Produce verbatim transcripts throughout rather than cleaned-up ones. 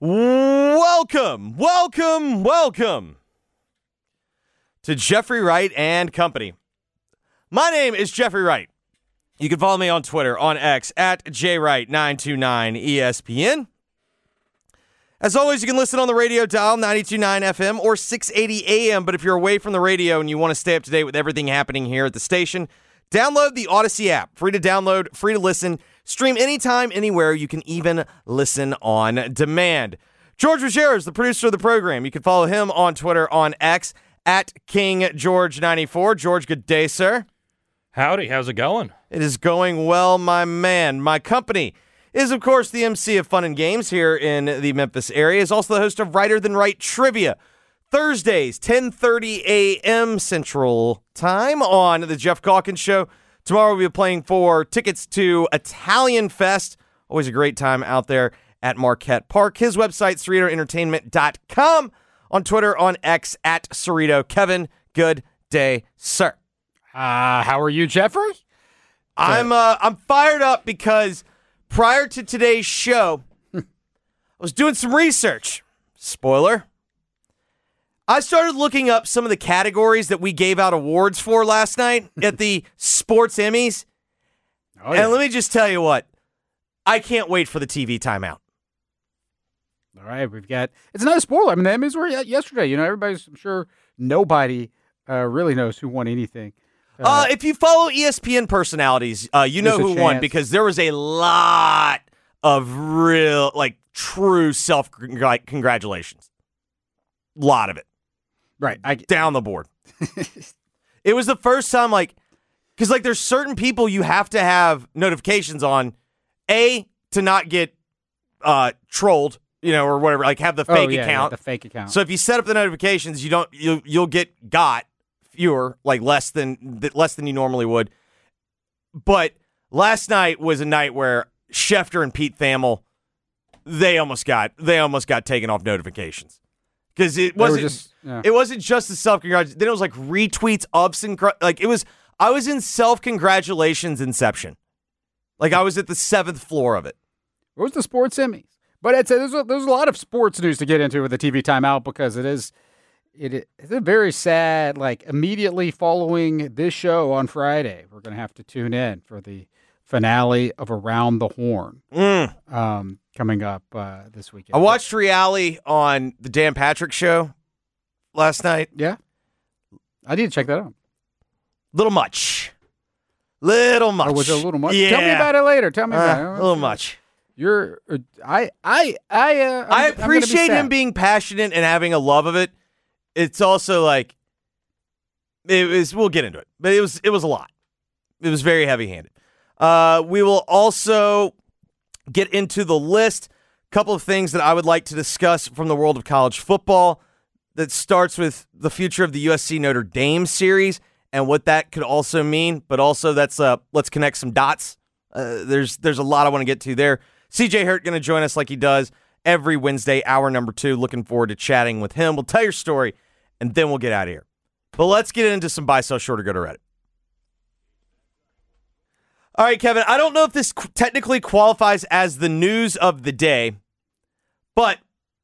Welcome, welcome, welcome to Jeffrey Wright and Company. My name is Jeffrey Wright. You can follow me on Twitter, on X, at J Wright nine two nine E S P N. As always, you can listen on the radio dial, ninety-two point nine F M or six eighty A M. But if you're away from the radio and you want to stay up to date with everything happening here at the station, download the Odyssey app. Free to download, free to listen. Stream anytime, anywhere. You can even listen on demand. George Ruggiero is the producer of the program. You can follow him on Twitter, on X, at King George ninety-four. George, good day, sir. Howdy, how's it going? It is going well, my man. My company is, of course, the M C of Fun and Games here in the Memphis area. Is also the host of Writer Than Wright Trivia. Thursdays, ten thirty A M Central Time on The Jeff Calkins Show. Tomorrow we'll be playing for tickets to Italian Fest. Always a great time out there at Marquette Park. His website, Cerrito Entertainment dot com. On Twitter, on X, at Cerrito. Kevin, good day, sir. Uh, how are you, Jeffrey? I'm uh, I'm fired up because prior to today's show, I was doing some research. Spoiler. I started looking up some of the categories that we gave out awards for last night at the Sports Emmys. Oh, yeah. And let me just tell you what, I can't wait for the T V timeout. All right, we've got, it's another spoiler. I mean, the Emmys were yesterday. You know, everybody's, I'm sure nobody uh, really knows who won anything. Uh, uh, if you follow E S P N personalities, uh, you know who won because there was a lot of real, like, true self-congratulations. A lot of it. Right. I, down the board. It was the first time, like, because, like, there's certain people you have to have notifications on, A, to not get uh, trolled, you know, or whatever, like, have the fake oh, yeah, account. Yeah, the fake account. So if you set up the notifications, you don't, you'll, you'll get got fewer, like, less than, less than you normally would. But last night was a night where Schefter and Pete Thamel, they almost got, they almost got taken off notifications. Because it wasn't just, yeah. it wasn't just the self-congratulations. Then it was like retweets, ups, and like it was, I was in self-congratulations inception. Like I was at the seventh floor of it. It was the Sports Emmys. But it's, there's, a, there's a lot of sports news to get into with the T V timeout because it is it is a very sad, like immediately following this show on Friday, we're going to have to tune in for the finale of Around the Horn. Mm. Um, coming up uh, this weekend. I watched reality on the Dan Patrick Show last night. Yeah. I need to check that out. Little much. Little much. Oh, was it a little much? Yeah. Tell me about it later. Tell me uh, about it. A little much. You're, uh, I, I, I, uh, I'm, I I'm appreciate be him being passionate and having a love of it. It's also like, it was, we'll get into it, but it was, it was a lot. It was very heavy-handed. Uh, we will also get into the list. A couple of things that I would like to discuss from the world of college football that starts with the future of the U S C Notre Dame series and what that could also mean, but also that's uh, let's connect some dots. Uh, there's there's a lot I want to get to there. C J Hurt going to join us like he does every Wednesday, hour number two. Looking forward to chatting with him. We'll tell your story, and then we'll get out of here. But let's get into some buy, sell, short, or go to Reddit. All right, Kevin, I don't know if this technically qualifies as the news of the day, but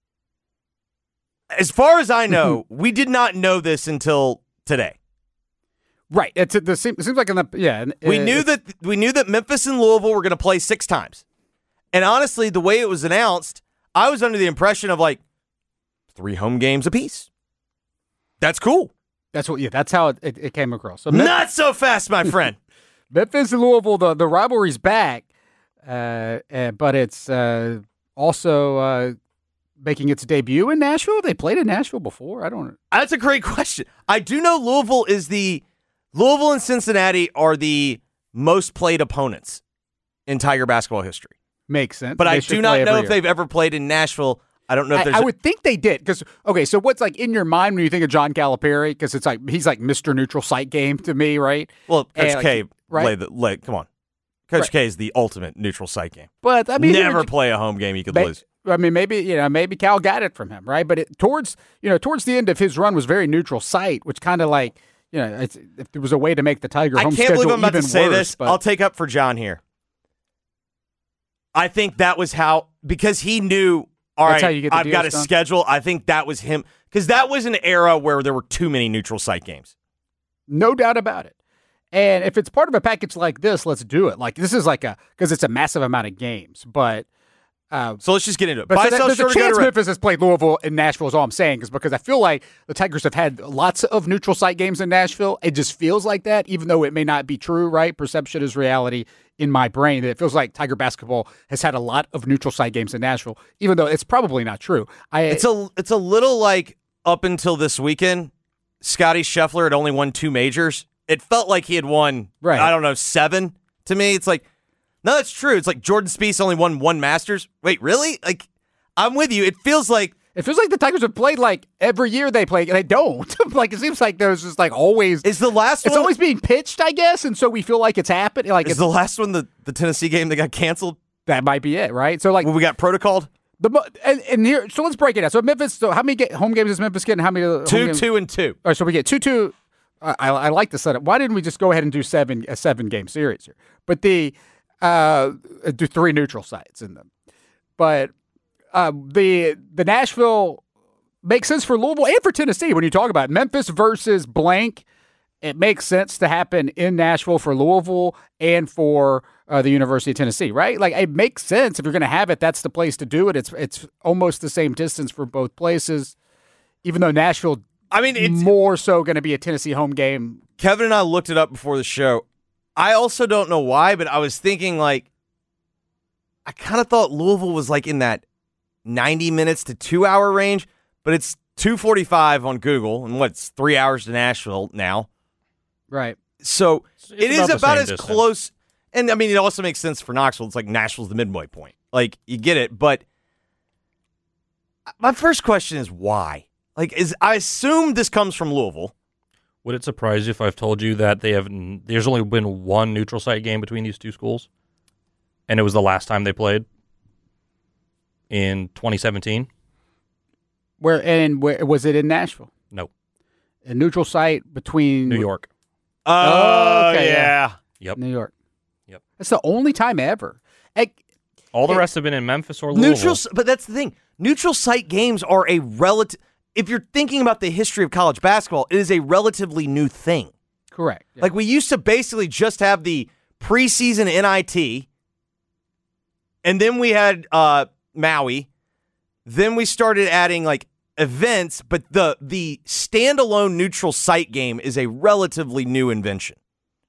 as far as I know, we did not know this until today. Right. It's it seems, it seems like in the yeah. We knew that we knew that Memphis and Louisville were going to play six times. And honestly, the way it was announced, I was under the impression of like three home games apiece. That's cool. That's what yeah, that's how it, it, it came across. So Memphis, not so fast, my friend. Memphis and Louisville, the, the rivalry's back, uh, uh, but it's uh, also uh, making its debut in Nashville. They played in Nashville before. I don't know. That's a great question. I do know Louisville is the Louisville and Cincinnati are the most played opponents in Tiger basketball history. Makes sense. But they I do not know year. if they've ever played in Nashville. I don't know if I, there's. I a- would think they did because okay. So what's like in your mind when you think of John Calipari? Because it's like he's like Mister Neutral Site Game to me, right? Well, Coach and, K, like, right? lay the, lay, come on. Coach right. K is the ultimate neutral site game. But I mean, never you know, play a home game you could may, lose. I mean, maybe you know, maybe Cal got it from him, right? But it, towards you know, towards the end of his run was very neutral site, which kind of like you know, it's, if there was a way to make the Tiger home I can't schedule believe I'm about even to say worse, this. but I'll take up for John here. I think that was how, because he knew all That's right, how you get the I've got a deals done? schedule. I think that was him because that was an era where there were too many neutral site games. No doubt about it. And if it's part of a package like this, let's do it. Like this is like a because it's a massive amount of games. But uh, So let's just get into it. but Buy, so that, sell, there's a short, or go chance direct. Memphis has played Louisville and Nashville. Is all I'm saying is because I feel like the Tigers have had lots of neutral site games in Nashville. It just feels like that, even though it may not be true. Right? Perception is reality. In my brain, that it feels like Tiger basketball has had a lot of neutral site games in Nashville, even though it's probably not true. I It's a it's a little like up until this weekend, Scotty Scheffler had only won two majors. It felt like he had won, Right. I don't know, seven to me. It's like, no, that's true. It's like Jordan Spieth only won one Masters. Wait, really? Like, I'm with you. It feels like It feels like the Tigers have played like every year they play, and they don't. Like it seems like there's just like always. is the last It's one. always being pitched, I guess, and so we feel like it's happened. Like is it's, the last one the, the Tennessee game that got canceled that might be it, right? So like when we got protocoled? the mo- and, and here, so let's break it down. So Memphis, so how many ga- home games is Memphis getting? How many uh, home Two, games? two, and two. All right, so we get two, two. I, I, I like the setup. Why didn't we just go ahead and do seven a seven game series here? But the uh, do three neutral sites in them. But uh, the the Nashville makes sense for Louisville and for Tennessee when you talk about it. Memphis versus blank. It makes sense to happen in Nashville for Louisville and for uh, the University of Tennessee, right? Like it makes sense if you're going to have it. That's the place to do it. It's it's almost the same distance for both places, even though Nashville. I mean, it's more so going to be a Tennessee home game. Kevin and I looked it up before the show. I also don't know why, but I was thinking like I kind of thought Louisville was like in that ninety minutes to two hour range, but it's two forty-five on Google, and what's three hours to Nashville now. Right. So It's it is about the about same as distance. close. And I mean, it also makes sense for Knoxville. It's like Nashville's the midway point. Like you get it, but my first question is why? Like, is I assume this comes from Louisville. Would it surprise you if I've told you that they have? There's only been one neutral site game between these two schools, and it was the last time they played in twenty seventeen. Where and where was it in Nashville? No, A neutral site between New York. Oh, okay, yeah. Yep. New York. Yep. That's the only time ever. Hey, All the Hey, rest have been in Memphis or Louisville. Neutral, but that's the thing. Neutral site games are a relative. If you're thinking about the history of college basketball, it is a relatively new thing. correct. Yeah. Like we used to basically just have the preseason N I T, and then we had uh, Maui. Then we started adding like events, but the the standalone neutral site game is a relatively new invention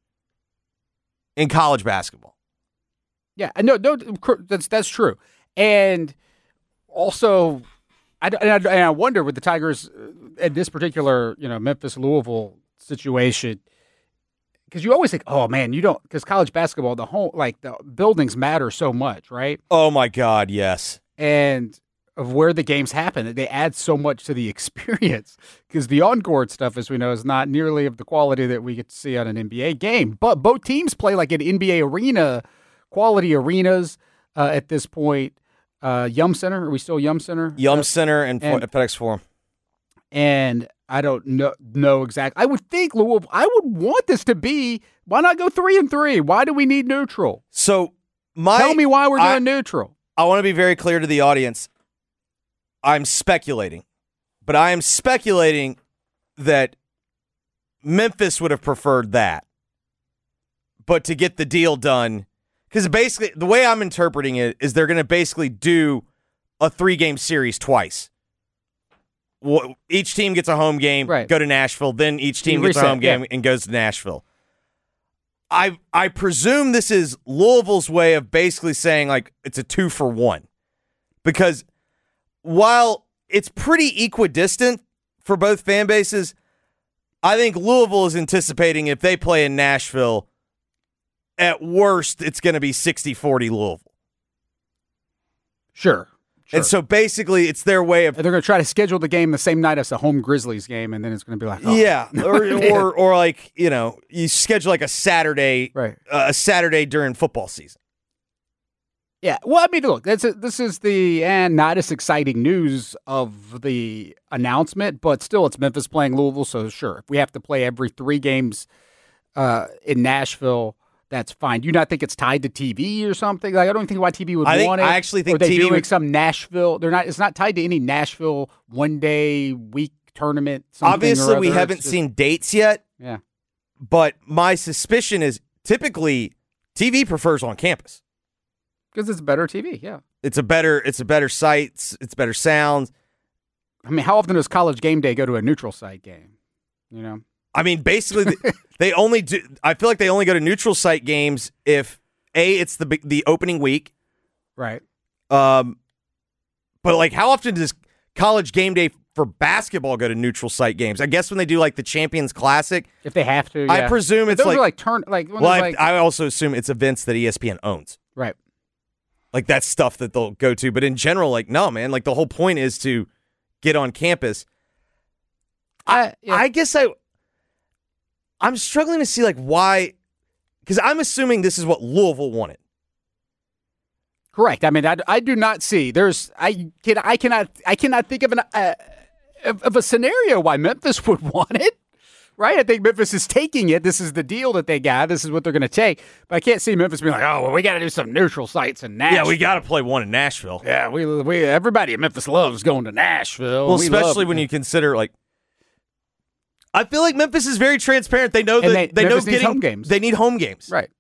in college basketball. Yeah, no, no, cr- that's that's true. And also, I, and I, and I wonder with the Tigers uh, in this particular, you know, Memphis Louisville situation, because you always think, oh man, you don't, because college basketball, the whole like the buildings matter so much, right? Oh my God, yes. And of where the games happen, they add so much to the experience because the on-court stuff, as we know, is not nearly of the quality that we get to see on an N B A game. But both teams play like an N B A arena, quality arenas uh, at this point. Uh, Yum Center, are we still Yum Center? Yum Uh, Center and, and- FedEx Forum. and I don't know know exactly. I would think Louisville. I would want this to be. Why not go three and three? Why do we need neutral? So my Tell me why we're doing I- neutral. I want to be very clear to the audience. I'm speculating, but I am speculating that Memphis would have preferred that. But to get the deal done, because basically the way I'm interpreting it is they're going to basically do a three-game series twice. Wh- Each team gets a home game, Right. go to Nashville, then each team You gets a reset, home game yeah. and goes to Nashville. I I presume this is Louisville's way of basically saying like it's a two for one. Because while it's pretty equidistant for both fan bases, I think Louisville is anticipating if they play in Nashville, at worst, it's going to be sixty forty Louisville. Sure. Sure. And so basically, it's their way of And they're going to try to schedule the game the same night as the home Grizzlies game, and then it's going to be like, oh. yeah, or, or or like you know, you schedule like a Saturday, Right. uh, a Saturday during football season. Yeah. Well, I mean, look, that's a, this is the and not as exciting news of the announcement, but still, it's Memphis playing Louisville, so sure, if we have to play every three games uh, in Nashville, that's fine. Do you not think it's tied to T V or something? Like I don't think why T V would I think- want it. I actually think or they T V doing would- some Nashville. They're not. It's not tied to any Nashville one day week tournament. something or Obviously, we other. haven't It's just- seen dates yet, Yeah, but my suspicion is typically T V prefers on campus. because it's better T V. Yeah. It's a better it's a better site, it's, it's better sound. I mean, how often does College Game Day go to a neutral site game? You know. I mean, basically, they, they only do. I feel like they only go to neutral site games if a it's the big- the opening week. Right. Um, but like, how often does College Game Day for basketball go to neutral site games? I guess when they do like the Champions Classic. If they have to. I yeah. presume But it's those like, are like turn like. when well, there's I, like I also assume it's events that E S P N owns. right. Like that's stuff that they'll go to. But in general, like no, man. Like the whole point is to get on campus. I, yeah. I guess I. I'm struggling to see like why, because I'm assuming this is what Louisville wanted. Correct. I mean, I, I do not see. There's I can I cannot I cannot think of an uh, of, of a scenario why Memphis would want it. Right? I think Memphis is taking it. This is the deal that they got. This is what they're going to take. But I can't see Memphis being like, oh, well, we got to do some neutral sites in Nashville. Yeah, we got to play one in Nashville. Yeah, we we everybody in Memphis loves going to Nashville. Well, We especially love- when you consider like, I feel like Memphis is very transparent. They know And that they- they, know Memphis needs getting home games. They need home games. right.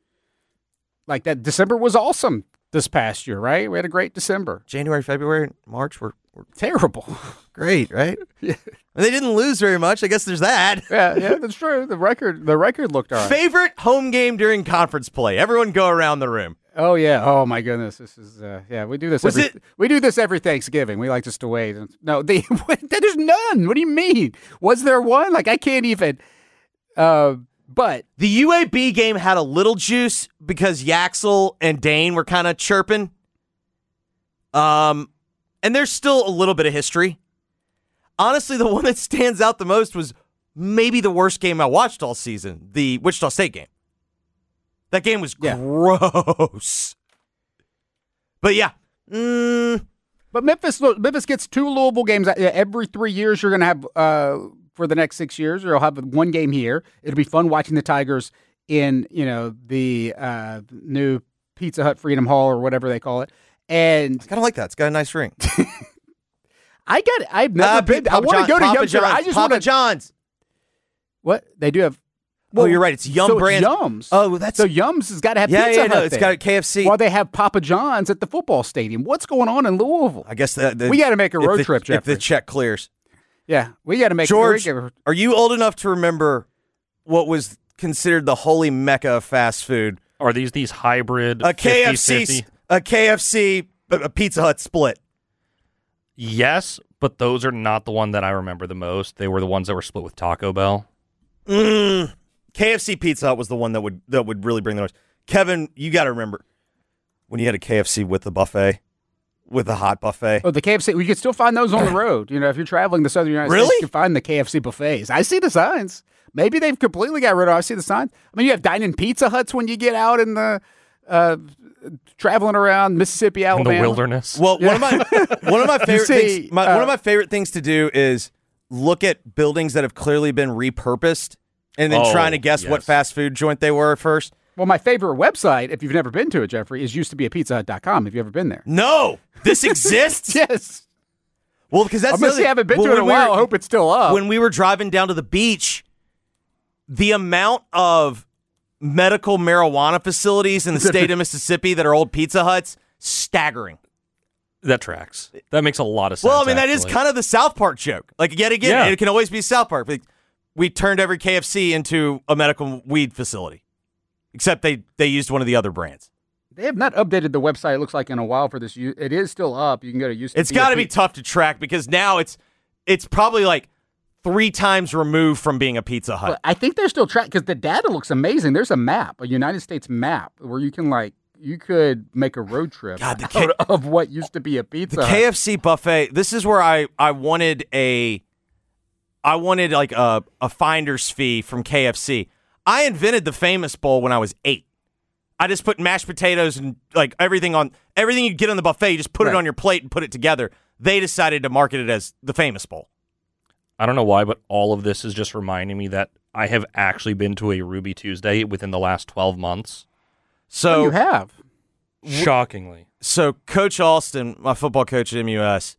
Like that December was awesome this past year. Right? We had a great December. January, February, March were, were Terrible. great, right? Yeah. And they didn't lose very much. I guess there's that. yeah, yeah, that's true. The record the record looked all right. Favorite home game during conference play? Everyone go around the room. Oh yeah! Oh my goodness! This is uh, yeah. We do this. Was every, it- We do this every Thanksgiving. We like just to wait. No, the, there's none. What do you mean? Was there one? Like I can't even. Uh, but The U A B game had a little juice because Yaxel and Dane were kind of chirping. Um, and there's still a little bit of history. Honestly, the one that stands out the most was maybe the worst game I watched all season, the Wichita State game. That game was Yeah. gross. But yeah, mm, but Memphis look, Memphis gets two Louisville games uh, every three years. You're going to have uh, for the next six years. You'll have one game here. It'll be fun watching the Tigers in you know the uh, new Pizza Hut Freedom Hall or whatever they call it. And I kind of like that. It's got a nice ring. I got I've never Uh, been. I Papa want to John- go to Papa Yum. John's. I just Papa want to. John's. What they do have. Oh, you're right. It's Yum so Brands. Yums. Oh, that's so Yums has got to have yeah, Pizza yeah. No, Hut it's there. got a K F C. While they have Papa John's at the football stadium. What's going on in Louisville? I guess the, the, We gotta make a if road the- trip, if Jeffrey. the check clears. Yeah, we got to make George, we gotta- are you old enough to remember what was considered the holy mecca of fast food? Are these these hybrid A K F C, fifty-fifty? a K F C, a a Pizza Hut split. Yes, but those are not the one that I remember the most. They were the ones that were split with Taco Bell. Mm. K F C Pizza Hut was the one that would that would really bring the noise. Kevin, you got to remember when you had a K F C with the buffet, with the hot buffet. Oh, the K F C. You can still find those on the road. You know, if you're traveling the southern United Really? States, you can find the K F C buffets. I see the signs. Maybe they've completely got rid of. I see the signs. I mean, you have dine-in Pizza Huts when you get out in the uh, traveling around Mississippi, In Alabama. the wilderness. Well, one of my one of my favorite see, things, my, uh, one of my favorite things to do is look at buildings that have clearly been repurposed, and then Oh, trying to guess what yes. fast food joint they were at first. Well, my favorite website, if you've never been to it, Jeffrey, is used to be a pizza hut dot com. Have you ever been there? No, this exists. Yes. Well, because that's I'm going the to say I other- haven't been well, to it in a when we while. were- I hope it's still up. When we were driving down to the beach, the amount of medical marijuana facilities in the state of Mississippi that are old Pizza Huts, staggering. That tracks. That makes a lot of sense. Well, I mean, that is actually. kind of the South Park joke. Like, yet again, Yeah. it can always be South Park. Like, we turned every K F C into a medical weed facility, except they, they used one of the other brands. They have not updated the website, it looks like, in a while for this. U- It is still up. You can go to used to It's be a got to be Pi- tough to track because now it's it's probably like three times removed from being a Pizza Hut. But I think they're still track because the data looks amazing. There's a map, a United States map, where you can like you could make a road trip God, the out K- of what used to be a pizza. The Hut. K F C buffet. This is where I, I wanted a, I wanted like a, a finder's fee from K F C. I invented the Famous Bowl when I was eight. I just put mashed potatoes and like everything on everything you get on the buffet. You just put Right. it on your plate and put it together. They decided to market it as the Famous Bowl. I don't know why, but all of this is just reminding me that I have actually been to a Ruby Tuesday within the last twelve months. So Oh, you have. Shockingly. So Coach Alston, my football coach at M U S,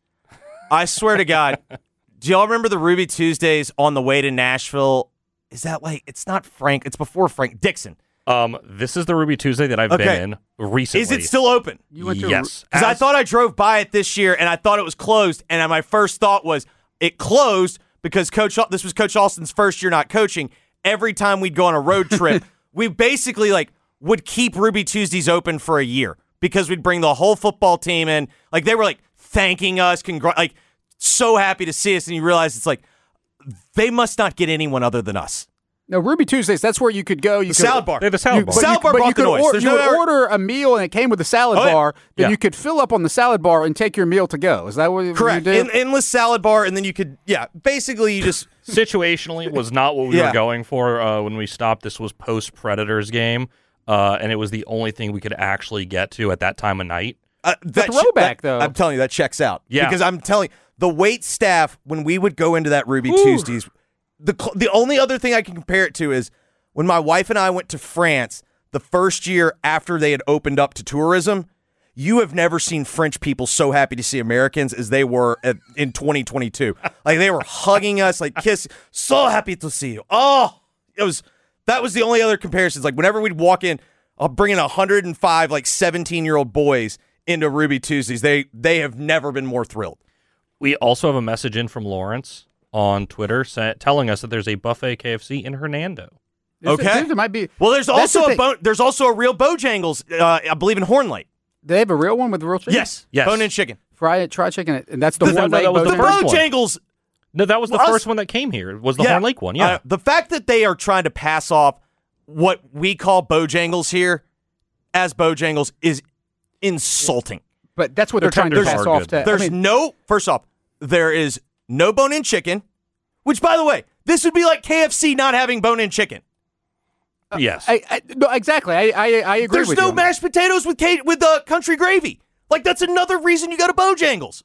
I swear to God, do y'all remember the Ruby Tuesdays on the way to Nashville? Is that like, it's not Frank, it's before Frank, Dixon. Um, this is the Ruby Tuesday that I've Okay. been in recently. Is it still open? You went to Yes. Because I As- thought I drove by it this year and I thought it was closed. And my first thought was it closed because Coach Al- this was Coach Alston's first year not coaching. Every time we'd go on a road trip, we basically like would keep Ruby Tuesdays open for a year because we'd bring the whole football team in. Like they were like thanking us, congr- like so happy to see us. And you realize it's like they must not get anyone other than us. No, Ruby Tuesdays, that's where you could go. You The could, salad bar. They have the salad You, bar. but Salad you, bar but brought you the could, noise. or- There's you no would other- order a meal and it came with a salad Oh, yeah. bar. Then Yeah. you could fill up on the salad bar and take your meal to go. Is that what Correct. you did? En- endless salad bar. And then you could, yeah, basically you just. Situationally was not what we Yeah. were going for uh, when we stopped. This was post Predators game, uh, and it was the only thing we could actually get to at that time of night. Uh, that throwback, that- though. I'm telling you, that checks out. Yeah. Because I'm telling you, the wait staff, when we would go into that Ruby Tuesdays, the cl- the only other thing I can compare it to is when my wife and I went to France the first year after they had opened up to tourism. You have never seen French people so happy to see Americans as they were at, in twenty twenty-two. Like they were hugging us, like kiss, so happy to see you. Oh, it was that was the only other comparisons. Like whenever we'd walk in, I'll bring in one hundred five like seventeen year old boys into Ruby Tuesdays. They they have never been more thrilled. We also have a message in from Lawrence on Twitter sa- telling us that there's a buffet K F C in Hernando. There's- Okay. there's- There might be. Well, there's That's the also a thing. bo- there's also a real Bojangles, uh, I believe in Horn Lake. They have a real one with real chicken? Yes, Yes. bone-in chicken. Fry it, try chicken. And that's the, The- one no, leg that was the The Bojangles? first one. Bojangles. No, that was the Well, us- first one that came here. Was the Horn Lake one? Yeah. Uh, the fact that they are trying to pass off what we call Bojangles here as Bojangles is insulting. But that's what Their they're trying to tenders pass are off good. to. There's I mean, no, first off, there is no bone-in chicken, which, by the way, this would be like K F C not having bone-in chicken. yes. I, I, no, exactly. I, I, I agree There's with no you. mashed potatoes with ca- with uh, country gravy. Like, that's another reason you go to Bojangles.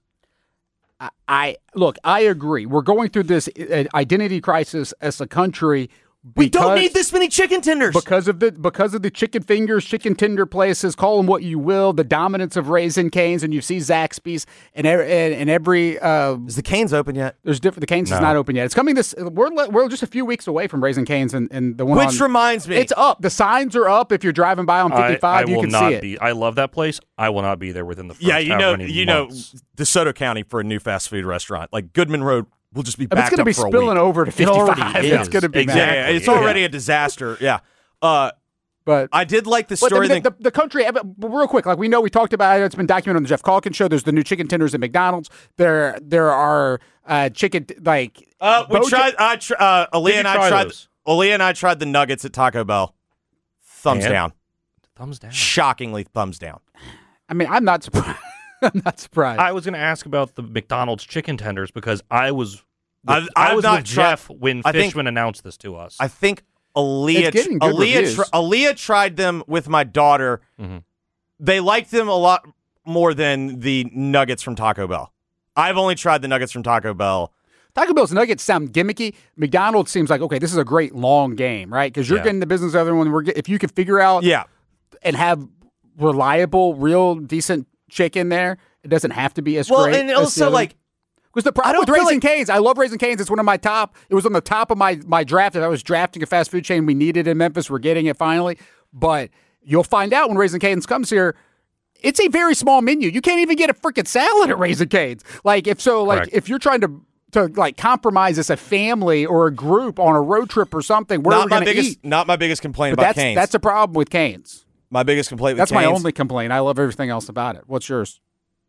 I, I look. I agree. We're going through this uh, identity crisis as a country. We don't because- need this many chicken tenders. because of the because of the chicken fingers, chicken tender places. Call them what you will. The dominance of Raising Cane's, and you see Zaxby's, and and, and every uh, Is the Canes open yet? there's different. The Cane's is No. not open yet. It's coming this. We're le- we're just a few weeks away from Raising Cane's, and, and the one Which on, reminds me. it's up. The signs are up. If you're driving by on I, fifty-five, I you will can not see it. be. I love that place. I will not be there within the first yeah, you know, however many you know, months. DeSoto County for a new fast food restaurant. Like Goodman Road will just be If it's backed going to up be for a spilling week. over to It already fifty-five. is. It's going to be Exactly. mad. Yeah, it's Yeah. already a disaster. Yeah. Uh, But I did like the But I story. mean, the, that, the, the country, but real quick, like we know, we talked about it. It's been documented on the Jeff Calkins show. There's the new chicken tenders at McDonald's. There, there are uh, chicken like. uh, we Boja- tried. I tr- uh, Aaliyah Did you and I try tried. those? Aaliyah and I tried the nuggets at Taco Bell. Thumbs And? down. Thumbs down. Shockingly, thumbs down. I mean, I'm not surprised. I'm not surprised. I was going to ask about the McDonald's chicken tenders because I was. I've- With, I've I was not with tried- Jeff when I think- Fishman announced this to us. I think Aaliyah. It's getting good Aaliyah, reviews. tr- Aaliyah tried them with my daughter. Mhm. They liked them a lot more than the nuggets from Taco Bell. I've only tried the nuggets from Taco Bell. Taco Bell's nuggets sound gimmicky. McDonald's seems like, okay, this is a great long game, right? Because you're Yeah. getting the business of everyone. We're get, if you can figure out Yeah. and have reliable, real, decent chicken there, it doesn't have to be as Well, great. and as the also other- like. Because the I problem don't with feel Raising like- Cane's, I love Raising Cane's. It's one of my top. It was on the top of my my draft. If I was drafting a fast food chain, we needed in Memphis. We're getting it finally. But you'll find out when Raising Cane's comes here, it's a very small menu. You can't even get a freaking salad at Raising Cane's. Like if so, like Correct. if you're trying to to like compromise as a family or a group on a road trip or something, where are Not we my going to biggest. eat? Not my biggest complaint But about that's Canes. that's a problem with Cane's. my biggest complaint with That's my Cane's. only complaint. I love everything else about it. What's yours?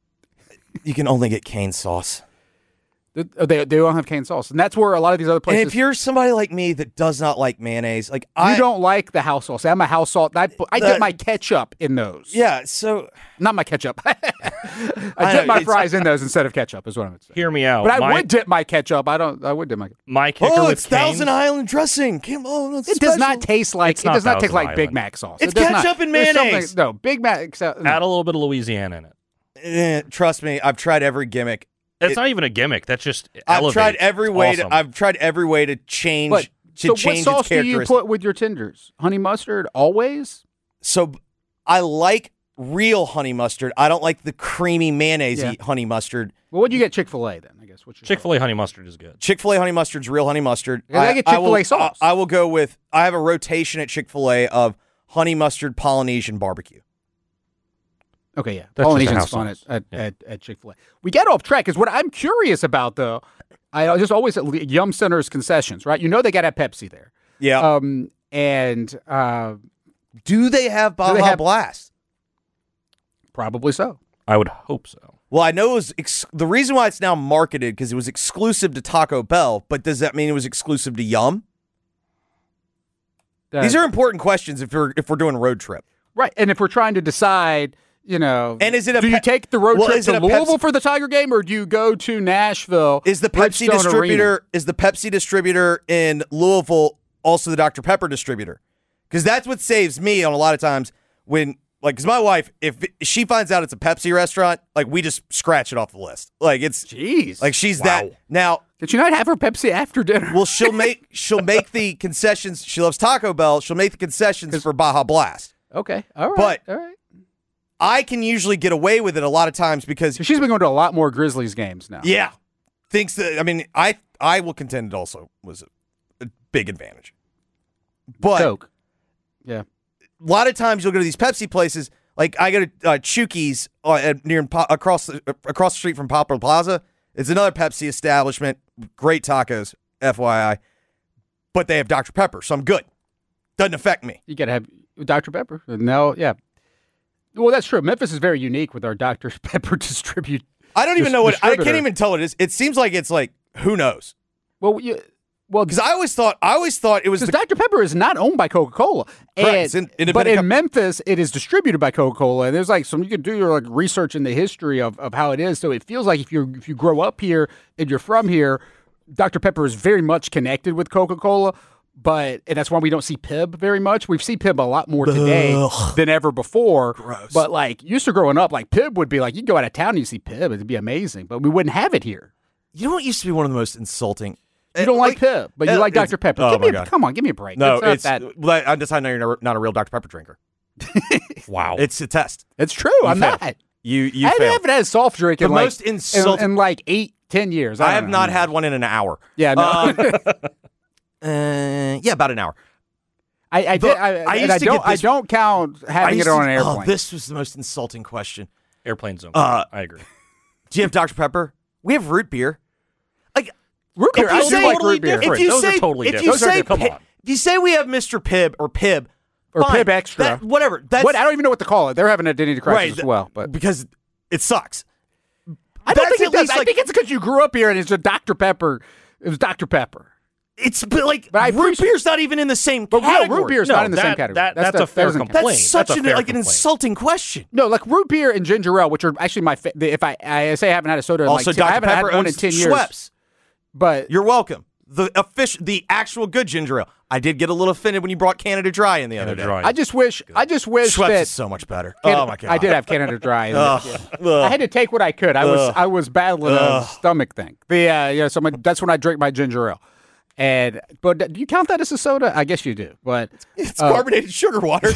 You can only get cane sauce. They, they don't have cane sauce, and that's where a lot of these other And places. if you're somebody like me that does not like mayonnaise, like you I don't like the house sauce. I'm a house salt. I, put- I The- dip my ketchup in those. yeah. So Not my ketchup. I, I dip know, my it's- fries in those instead of ketchup, is what I'm saying. Hear me out. But I my, would dip my ketchup. I don't. I would dip my. my kicker oh, with it's Thousand Cane's- Island dressing. Come on, it's It does special. not taste like. It's It not does not taste Thousand like Big Island. Mac sauce. It's It does not. ketchup and There's something- mayonnaise. No, Big Mac. so- no. Add a little bit of Louisiana in it. Eh, trust me, I've tried every gimmick. That's It- not even a gimmick. That's just I've elevate. tried every way awesome. to I've tried every way to change But to so what change sauce its do you characteristics. put with your tenders? Honey mustard always? So I like real honey mustard. I don't like the creamy mayonnaise Yeah. honey mustard. Well, what do you get Chick-fil-A then? I guess what's your Chick-fil-A honey mustard is good. Chick-fil-A honey mustard's real honey mustard. Yeah, I get Chick-fil-A will, sauce. I, I will go with. I have a rotation at Chick-fil-A of honey mustard Polynesian barbecue. Okay, yeah. That's Polynesian's just a fun house at, at, sauce. at, at Chick-fil-A. We get off track because what I'm curious about, though, I just always at Yum Center's concessions, right? You know they got to have Pepsi there. Yeah. Um, and uh, do they have Baja they have- Blast? probably so. I would hope so. Well, I know it was ex- the reason why it's now marketed because it was exclusive to Taco Bell, but does that mean it was exclusive to Yum? Uh, These are important questions if we're if we're doing a road trip. right. And if we're trying to decide, you know, And is it a do you Pep- take the road well, trip is it to a Pepsi- Louisville for the Tiger game, or do you go to Nashville? Is the Pepsi Bridgestone distributor Arena? is the Pepsi distributor in Louisville also the Doctor Pepper distributor? Because that's what saves me on a lot of times when like because my wife, if she finds out it's a Pepsi restaurant, like we just scratch it off the list. Like it's Jeez. like she's Wow. that now. Did you not have her Pepsi after dinner? Well, she'll make she'll make the concessions. She loves Taco Bell. She'll make the concessions for Baja Blast. okay. All right. But- all right. I can usually get away with it a lot of times because So she's been going to a lot more Grizzlies games now. yeah, thinks that I mean I I will contend it also was a, a big advantage. But Coke. Yeah. a lot of times you'll go to these Pepsi places. Like I go to uh, Chuki's uh, at, near Po- across the, uh, across the street from Poplar Plaza. It's another Pepsi establishment. Great tacos, F Y I. But they have Doctor Pepper, so I'm good. Doesn't affect me. You got to have Doctor Pepper. No, yeah. Well, that's true. Memphis is very unique with our Doctor Pepper distribute. I don't even Dis- know what I can't distributor. even tell what it is. It seems like it's like who knows? Well, you, well, Because I always thought I always thought it was because the Doctor Pepper is not owned by Coca-Cola, and, Correct. It's in- independent but in com- Memphis it is distributed by Coca-Cola. And there's like some you can do your like research in the history of, of how it is. So it feels like if you if you grow up here and you're from here, Doctor Pepper is very much connected with Coca-Cola. But and that's why we don't see Pib very much. We see Pib a lot more today Ugh. than ever before. Gross. But like used to growing up, like Pib would be like you go out of town and you see Pib, it'd be amazing. But we wouldn't have it here. you know what used to be one of the most insulting. You don't like, Pib, but you uh, like it's- Doctor Pepper. oh give my me a, God. come on, give me a break. No, it's not it's that. well, I just I know you're not a real Doctor Pepper drinker. Wow. It's a test. It's true. I'm failed. not. You you I failed. haven't had a soft drink The in like most in, insulting- in like eight, ten years. I don't have know. not had one in an hour. Yeah, no. Um, uh, yeah, about an hour. I, I the- did. I, I and used I to don't. get I this- don't count I having used it on to- an airplane. Oh, this was the most insulting question. Airplanes don't. Uh, I agree. Do you have Doctor Pepper? We have root beer. Like root beer. if you I do say- like totally root beer. different. if you Those are say totally if you different. Those are say different. Pi- Come on. if you say we have Mister Pibb or Pibb Or fine. Pibb Extra. That- whatever. That's What I don't even know what to call it. They're having an identity crisis right as well. But because it sucks. I don't That's think it at does. least, I like- think it's because you grew up here and it's a Doctor Pepper. It was Doctor Pepper. It's but like But I root appreciate- beer's not even in the same But no, category. root beer is No, not in the same that- category. that- that's the- a fair doesn't count. complaint. That's such That's a an fair like an complaint. insulting question. No, like root beer and ginger ale, which are actually my fa- if I I say I haven't had a soda in Also, like ten, I Doctor haven't Pepper had one in owns ten years. Schweppes. But You're welcome. The official, the actual good ginger ale. I did get a little offended when you brought Canada Dry in the other Canada day. Dry. I just wish I just wish Schweppes that is so much better. Canada- oh my god! I did have Canada Dry. and- Ugh. yeah. I had to take what I could. I was Ugh. I was battling Ugh. a stomach thing. The uh, yeah, so my, that's when I drink my ginger ale. And but do you count that as a soda? I guess you do. But It's uh, carbonated sugar water.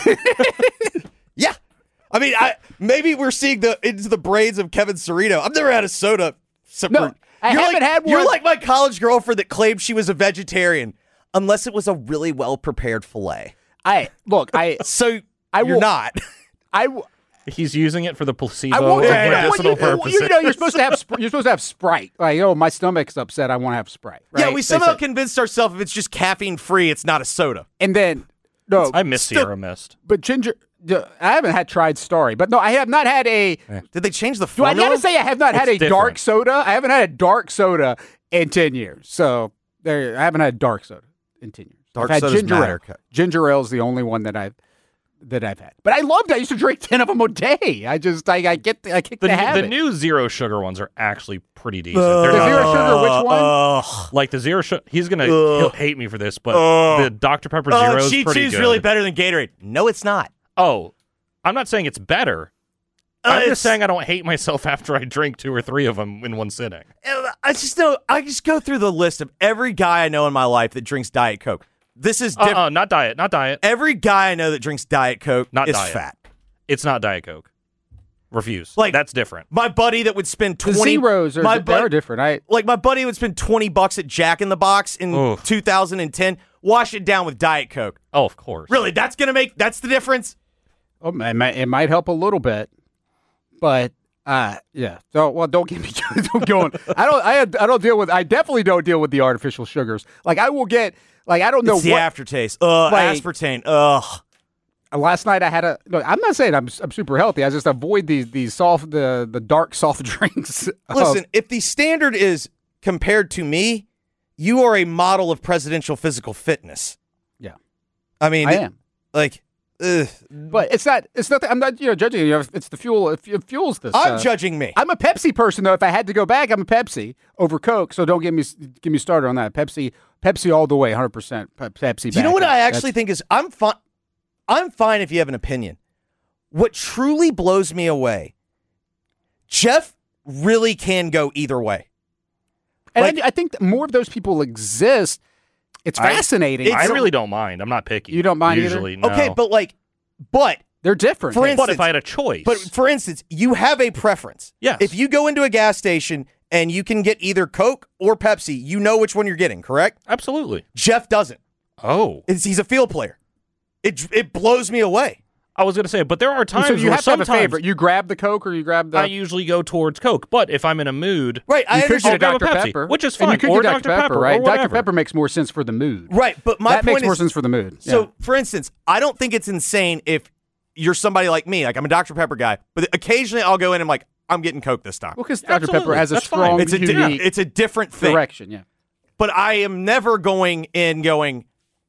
Yeah, I mean, I maybe we're seeing the into the braids of Kevin Cerrito. I've never had a soda. So No, for- I you're haven't like, had You're one- like my college girlfriend that claimed she was a vegetarian, unless it was a really well prepared fillet. I look. I So I you're will- not. I. w- He's using it for the placebo I won't. and yeah, yeah. medicinal Well, you, purposes. you know, you're supposed to have Spr- you're supposed to have Sprite. Like, oh, my stomach's upset. I want to have Sprite. Right? Yeah, we They somehow say- convinced ourselves if it's just caffeine free, it's not a soda. and then no, I miss Still- Sierra Mist. but ginger. uh, I haven't had tried Starry, but no, I have not had a. Did they change the Do I formula? gotta say I have not had a It's dark different. soda? I haven't had a dark soda in ten years. So there, I haven't had a dark soda in ten years. Dark I've had sodas ginger matter. ale. Ginger ale is the only one that I've that I've had. But I loved it. I used to drink ten of them a day. I just I, I get the, I kick The, the, the habit. new zero sugar ones are actually pretty decent. Uh, They're The not- zero sugar, which one? Ugh. like the zero sugar. He's gonna Ugh. he'll hate me for this, but Ugh. the Doctor Pepper Oh, Zero is Cheat pretty Two's good. really better than Gatorade. No, it's not. Oh, I'm not saying it's better. I'm it's- just saying I don't hate myself after I drink two or three of them in one sitting. I just know. I just go through the list of every guy I know in my life that drinks Diet Coke. This is different. Uh-uh, not diet, not diet. Every guy I know that drinks Diet Coke Not is diet. fat. It's not Diet Coke. Refuse. Like- That's different. My buddy that would spend The twenty zeros are my they are bud- different. I like my buddy would spend twenty bucks at Jack in the Box in Oof. two thousand ten. Wash it down with Diet Coke. Oh, of course. Really, that's gonna make that's the difference. oh, it might, it might help a little bit, but uh, yeah. So well, don't get me don't going. I don't. I I don't deal with. I definitely don't deal with the artificial sugars. Like I will get. Like I don't know It's the what. aftertaste. Ugh, Like- aspartame. Ugh. Last night I had a. Look, I'm not saying I'm I'm super healthy. I just avoid these these soft the the dark soft drinks. Listen, if the standard is compared to me, you are a model of presidential physical fitness. Yeah. I mean, I it- am. like, ugh. But it's not. It's not. I'm not. You know, judging you. It's the fuel. It, it fuels this. I'm uh, judging me. I'm a Pepsi person though. If I had to go back, I'm a Pepsi over Coke. So don't get me get me started on that. Pepsi, Pepsi all the way, one hundred percent Pepsi. Do you know what back. I That's- actually think is I'm fine. I'm fine if you have an opinion. What truly blows me away, Jeff really can go either way. And like- I, I think that more of those people exist. It's I- fascinating. It's- I really don't mind. I'm not picky. You don't mind either? Usually, no. Okay, but like, but They're different. For Hey, instance- But if I had a choice. but for instance, you have a preference. Yes. If you go into a gas station and you can get either Coke or Pepsi, you know which one you're getting, correct? Absolutely. Jeff doesn't. Oh. It's, he's a field player. It it blows me away. I was going to say, but there are times so you where have to have a sometimes favorite. You grab the Coke or you grab the. I usually go towards Coke. But if I'm in a mood, Right, I you could understand. get a I'll grab Doctor a Pepsi, Pepper, which is And fine, you could or get Doctor Doctor Pepper, or right? Doctor whatever. Pepper makes more sense for the mood. Right, but my that point makes more is, sense for the mood. So, Yeah. for instance, I don't think it's insane if you're somebody like me. Like, I'm a Doctor Pepper guy, but occasionally I'll go in and I'm like, I'm getting Coke this time. Well, because Doctor Absolutely. Pepper has a That's fine. strong, It's a, di- unique it's a different thing. direction. Yeah. But I am never going in going,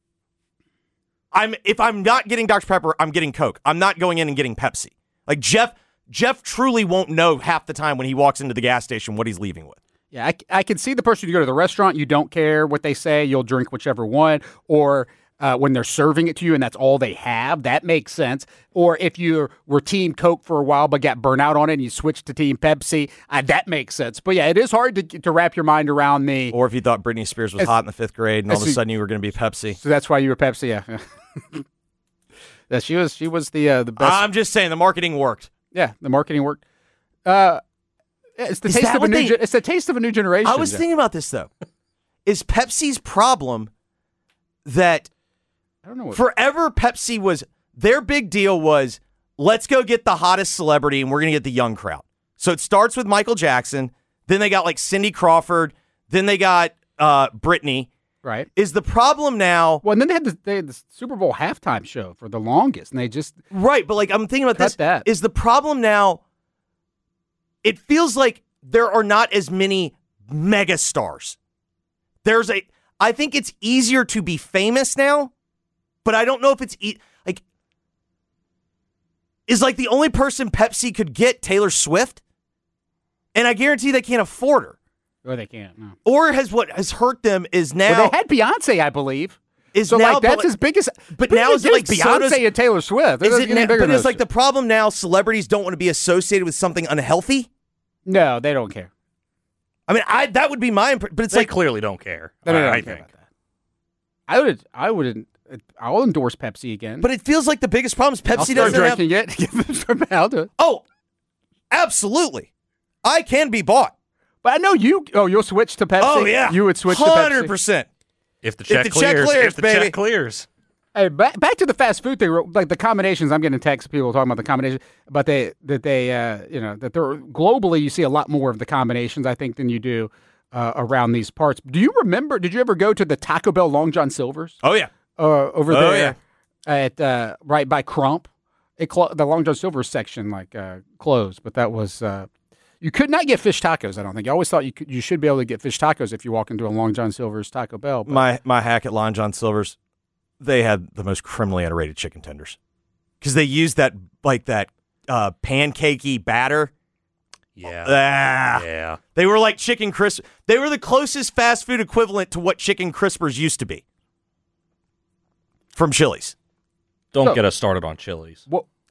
I'm if I'm not getting Doctor Pepper, I'm getting Coke. I'm not going in and getting Pepsi. Like, Jeff, Jeff truly won't know half the time when he walks into the gas station what he's leaving with. Yeah, I, I can see the person you go to the restaurant, you don't care what they say, you'll drink whichever one, or uh, when they're serving it to you and that's all they have, that makes sense. Or if you were Team Coke for a while but got burnt out on it and you switched to Team Pepsi, uh, that makes sense. But yeah, it is hard to to wrap your mind around the. Or if you thought Britney Spears was As- hot in the fifth grade and all of a as- sudden you were going to be Pepsi. So that's why you were Pepsi, yeah. yeah, she was she was the uh, the best. I'm just saying the marketing worked. yeah, the marketing worked. Uh, it's the Is taste that of a what new. they- ge- it's the taste of a new generation. I was Jeff. thinking about this, though. Is Pepsi's problem that I don't know what. forever Pepsi was, their big deal was, let's go get the hottest celebrity and we're going to get the young crowd. So it starts with Michael Jackson. Then they got like Cindy Crawford. Then they got uh, Britney. right. Is the problem now, Well, and then they had, the, they had the Super Bowl halftime show for the longest, and they just right, but like I'm thinking about Cut this. that. Is the problem now, it feels like there are not as many mega stars. There's a, I think it's easier to be famous now, but I don't know if it's, e- like, is like the only person Pepsi could get Taylor Swift? And I guarantee they can't afford her. oh they can't. No. Or has what has hurt them is now, Well, they had Beyonce, I believe. is So now, like but, that's like- his biggest. but but now it is it like Beyonce sodas- and Taylor Swift? is They're it getting now, bigger but than it's those like the two. problem now, celebrities don't want to be associated with something unhealthy. No, they don't care. I mean, I that would be my impression, but it's they like, clearly don't care. They don't I, I care think. about that. I would. I wouldn't. I'll endorse Pepsi again. but it feels like the biggest problem is I'll Pepsi start doesn't have. drinking it. I'll do it. Oh, absolutely, I can be bought. But I know you. Oh, you'll switch to Pepsi. Oh yeah, you would switch to hundred Pepsi. percent. If the check the check clears, clears, if the baby. check clears. Hey, back, back to the fast food thing. Like the combinations, I'm getting texts people talking about the combinations, but they that they uh, you know that they're globally you see a lot more of the combinations I think than you do uh, around these parts. Do you remember? Did you ever go to the Taco Bell Long John Silver's Oh yeah, uh, over Oh, there at uh, right by Crump? It clo- the Long John Silver's section like uh, closed, but that was. Uh, You could not get fish tacos. I don't think. I always thought you could, you should be able to get fish tacos if you walk into a Long John Silver's Taco Bell. But my my hack at Lon John Silver's, they had the most criminally underrated chicken tenders because they used that like that uh, pancakey batter. Yeah. Ah, yeah. they were like chicken crisp. They were the closest fast food equivalent to what chicken crispers used to be from Chili's. Don't So- get us started on Chili's. What?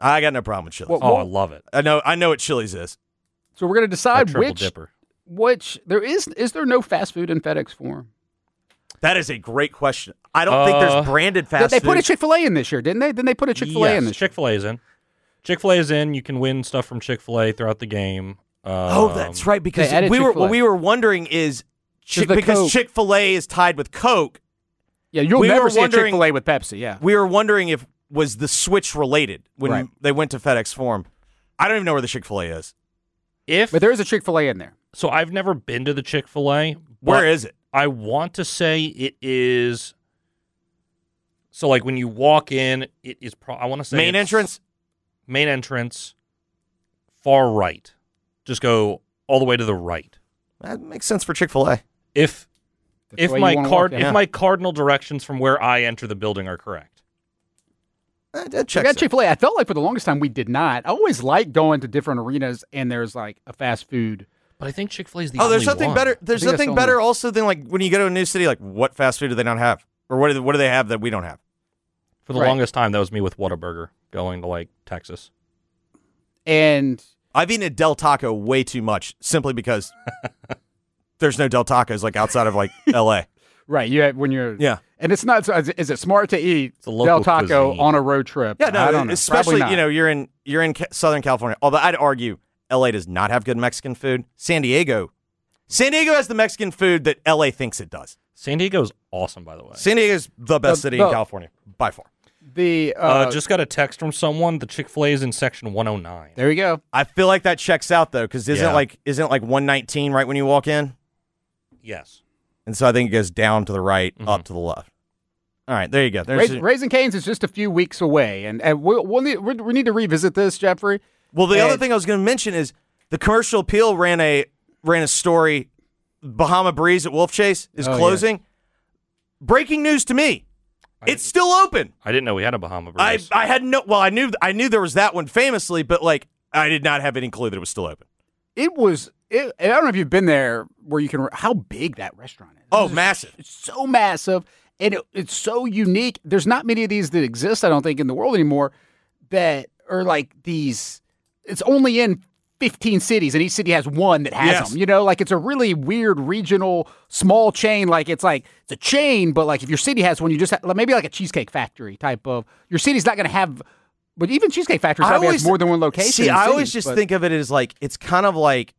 I got no problem with Chili's. Well, Oh, I love it. I know I know what Chili's is. So we're going to That decide triple which dipper. which there is is there no fast food in FedEx Forum? That is a great question. I don't think there's Uh, branded They, fast they food. put a Chick-fil-A in this year, didn't they? Didn't they put a Chick-fil-A in Yes, this year? Chick-fil-A is in. Chick-fil-A is in. You can win stuff from Chick-fil-A throughout the game. Um, Oh, that's right. Because They added we were Chick-fil-A. what we were wondering is Chick, the because Coke. Chick-fil-A is tied with Coke. Yeah, you'll we never were see wondering- a Chick-fil-A with Pepsi, yeah. We were wondering if was the switch related when Right. they went to FedEx Forum. I don't even know where the Chick-fil-A is. If But there is a Chick-fil-A in there. so, I've never been to the Chick-fil-A. Where but is it? I want to say it is. So, like when you walk in, it is. Pro- I want to say Main it's entrance? Main entrance, far right. Just go all the way to the right. That makes sense for Chick-fil-A. If That's if the way my you wanna card walk in. if Yeah. my cardinal directions from where I enter the building are correct. Eh, that We checks got out. Chick-fil-A. I felt like for the longest time we did not. I always like going to different arenas and there's like a fast food. But I think Chick-fil-A is the Oh, only there's something one. better. There's I think that's nothing the better only- also than like when you go to a new city, like what fast food do they not have? Or what do they, what do they have that we don't have? For the Right. longest time, that was me with Whataburger going to like Texas. And I've eaten at Del Taco way too much simply because there's no Del Tacos like outside of like L A. right, you have, when you're Yeah. and it's not is, is it smart to eat a local Del Taco cuisine. on a road trip? Yeah, no, I don't know. especially Probably not. you know you're in you're in Ca- Southern California. Although I'd argue L A does not have good Mexican food. San Diego, San Diego has the Mexican food that L A thinks it does. San Diego is awesome, by the way. San Diego is the best The- city the- in California by far. the uh, Uh, just got a text from someone. The Chick-fil-A is in section one oh nine. there you go. I feel like that checks out though, because isn't Yeah. it like isn't it like one nineteen right when you walk in? Yes. And so I think it goes down to the right, Mhm. up to the left. All right, there you go. There's Rais- Raising Cane's is just a few weeks away, and, and we'll, we'll need, we we need to revisit this, Jeffrey. well, the other and- thing I was going to mention is the Commercial Appeal ran a ran a story. Bahama Breeze at Wolf Chase is Oh, yeah. closing. Breaking news to me. It's still open. I didn't know we had a Bahama I, Breeze. I had no well I knew I knew there was that one famously, but like I did not have any clue that it was still open. It was. It, I don't know if you've been there, where you can. How big that restaurant is? Oh, It's massive. It's so massive, and it, it's so unique. There's not many of these that exist, I don't think, in the world anymore. That are like these. It's only in fifteen cities, and each city has one that has Yes. them. You know, like it's a really weird regional small chain. Like it's like it's a chain, but like if your city has one, you just have, like, maybe like a Cheesecake Factory type of. Your city's not going to have. But even Cheesecake Factory I probably always- has more than one location. See, in I always cities, just but- think of it as like it's kind of like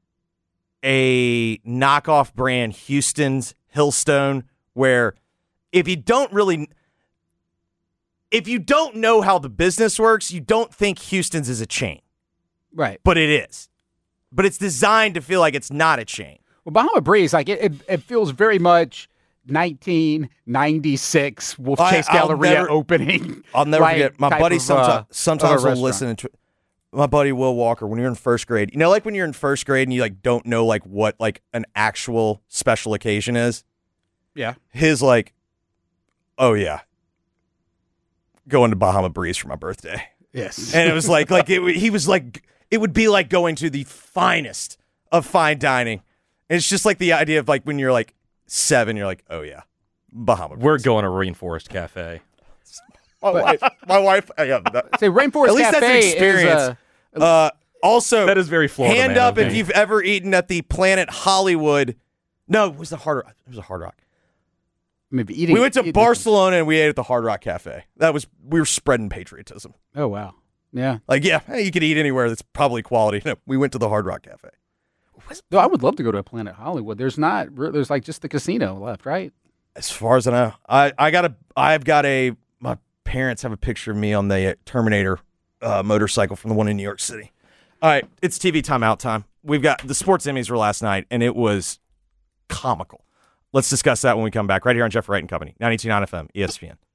a knockoff brand, Houston's Hillstone, where if you don't really, if you don't know how the business works, you don't think Houston's is a chain, right. but it is. But it's designed to feel like it's not a chain. Well, Bahama Breeze, like it, it, it feels very much nineteen ninety-six Wolf I- Chase I'll Galleria never- opening. I'll never right, forget. My type buddy of, sometimes uh, sometimes of a will restaurant. listen to my buddy Will Walker when you're in first grade. You know, like when you're in first grade and you like don't know like what like an actual special occasion is. Yeah. His like, oh yeah, going to Bahama Breeze for my birthday, Yes. and it was like like it, he was like it would be like going to the finest of fine dining. And it's just like the idea of like when you're like seven, you're like, oh yeah, Bahama Breeze. We're going to Rainforest Cafe. My wife, my wife, yeah, that- Say Rainforest At least that's an Cafe experience. is uh, Uh, also, That is very Florida. hand man up of if me. you've ever eaten at the Planet Hollywood. No, it was the Hard Rock. It was a Hard Rock. maybe eating. We went to eating- Barcelona and we ate at the Hard Rock Cafe. That was we were spreading patriotism. Oh wow. Yeah. Like, yeah, hey, you could eat anywhere that's probably quality. No, we went to the Hard Rock Cafe. Though I would love to go to a Planet Hollywood. There's not. There's like just the casino left, right? As far as I know, I I got a I've got a my parents have a picture of me on the Terminator uh, motorcycle from the one in New York City. All right, it's T V timeout time. We've got the sports Emmys were last night, and it was comical. Let's discuss that when we come back right here on Jeffrey Wright and Company, ninety-two point nine F M, E S P N.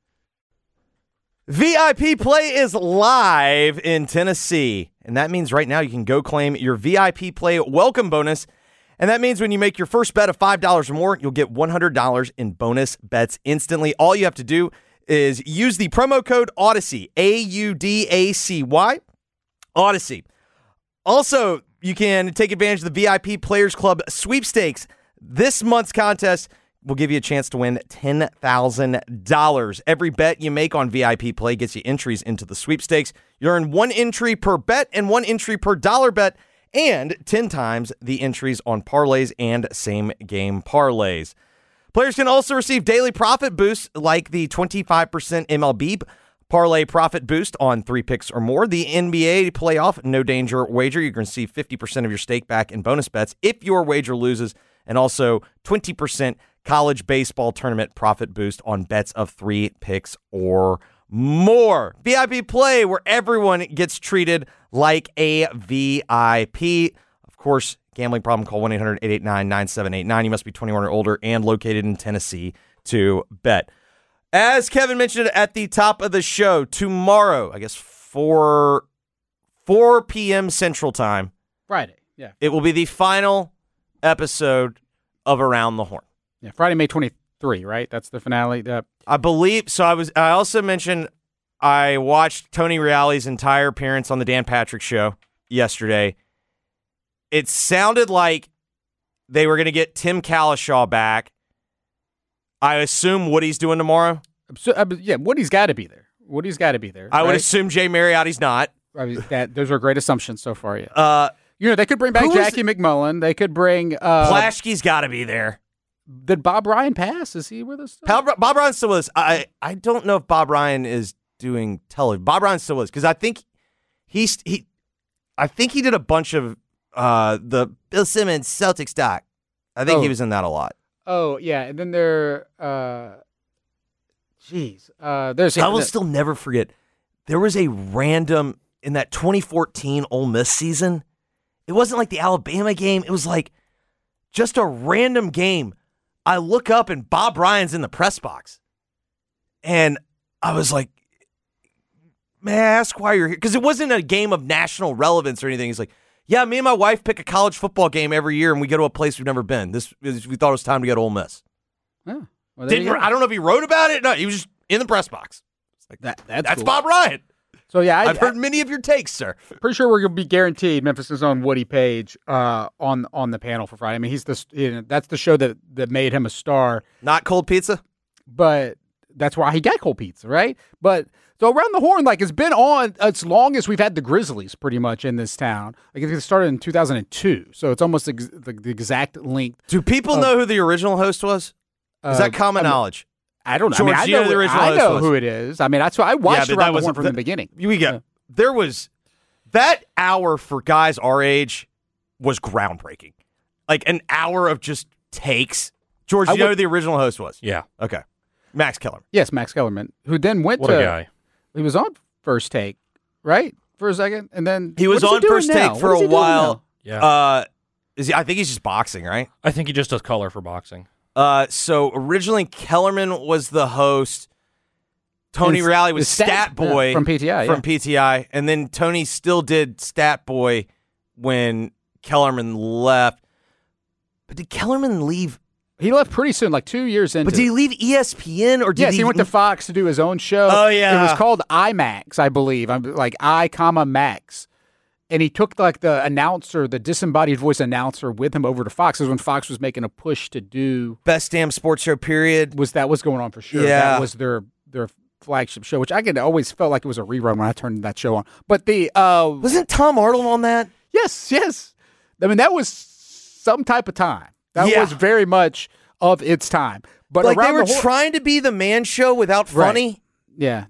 V I P Play is live in Tennessee, and that means right now you can go claim your V I P Play welcome bonus. And that means when you make your first bet of five dollars or more, you'll get one hundred dollars in bonus bets instantly. All you have to do is use the promo code Odyssey, A U D A C Y, Odyssey. Also, you can take advantage of the V I P Players Club sweepstakes. This month's contest will give you a chance to win ten thousand dollars. Every bet you make on V I P Play gets you entries into the sweepstakes. You earn one entry per bet and one entry per dollar bet, and ten times the entries on parlays and same-game parlays. Players can also receive daily profit boosts like the twenty-five percent M L B Parlay Profit Boost on three picks or more. The N B A Playoff No Danger Wager. You can receive fifty percent of your stake back in bonus bets if your wager loses, and also twenty percent College Baseball Tournament Profit Boost on bets of three picks or more. V I P Play, where everyone gets treated like a V I P. Of course, gambling problem, call one eight hundred eight eight nine nine seven eight nine. You must be twenty-one or older and located in Tennessee to bet. As Kevin mentioned at the top of the show, tomorrow, I guess four p.m. Central Time. Friday, yeah. It will be the final episode of Around the Horn. Yeah, Friday, May twenty-third, right? That's the finale. Uh, I believe so. I was. I also mentioned I watched Tony Reali's entire appearance on the Dan Patrick Show yesterday. It sounded like they were going to get Tim Calishaw back. I assume Woody's doing tomorrow. So, uh, yeah, Woody's got to be there. Woody's got to be there. I right? would assume Jay Mariotti's not. I mean, that those are great assumptions so far. Yeah. Uh, you know, they could bring back who Jackie McMullen. They could bring. Uh, Plaschke's got to be there. Did Bob Ryan pass? Is he with us? Bob, Bob Ryan still with us. I I don't know if Bob Ryan is doing television. Bob Ryan still with us because I think he's he. I think he did a bunch of uh, the Bill Simmons Celtics doc. I think Oh. he was in that a lot. Oh yeah, and then there. Uh, Jeez, uh, there's. I will still never forget. There was a random in that twenty fourteen Ole Miss season. It wasn't like the Alabama game. It was like just a random game. I look up and Bob Ryan's in the press box, and I was like, "May I ask why you're here?" Because it wasn't a game of national relevance or anything. He's like, "Yeah, me and my wife pick a college football game every year, and we go to a place we've never been. This is, we thought it was time to go to Ole Miss." Oh, well, there you Didn't go. I don't know if he wrote about it. No, he was just in the press box. It's like That- that's that's cool. Bob Ryan. So yeah, I, I've heard many of your takes, sir. I'm pretty sure we're gonna be guaranteed Memphis' own Woody Page uh, on on the panel for Friday. I mean, he's the you know, that's the show that that made him a star. Not cold pizza. But that's why he got cold pizza, right? But so Around the Horn, like it's been on as long as we've had the Grizzlies, pretty much in this town. Like it started in two thousand two, so it's almost ex- the, the exact length. Do people Oh. know who the original host was? Is that Uh, common I mean, knowledge? I don't know. George, I, mean, I do you know know, who the original I host know was? who it is. I mean, that's why I watched but Around that the was Horn from the- the beginning. We got Yeah. there was that hour for guys our age was groundbreaking. Like an hour of just takes. George, do I you know would- who the original host was? Yeah. Okay. Max Kellerman. Yes, Max Kellerman, who then went What to a guy. he was on First Take, right, for a second, and then He was what is on doing First now? Take for What is a he doing while. Yeah. Uh, is he, I think he's just boxing, right? I think he just does color for boxing. Uh, so originally Kellerman was the host. Tony And Reali was the Stat- Stat Boy yeah, from P T I, From yeah. P T I, and then Tony still did Stat Boy when Kellerman left. But did Kellerman leave? He left pretty soon, like two years into. But did he leave E S P N or did yes, he? he went to Fox to do his own show. Oh, yeah. it was called IMAX, I believe. I'm like I, comma Max, and he took like the announcer, the disembodied voice announcer, with him over to Fox. Because when Fox was making a push to do Best damn sports show. Period. was that was going on for sure. Yeah. That was their their flagship show, which I could always felt like it was a rerun when I turned that show on. But the uh, Wasn't Tom Arnold on that? yes, yes, I mean that was some type of time. That Yeah. was very much of its time. But Like they around were the Horn- trying to be the man show without Right. funny. Yeah.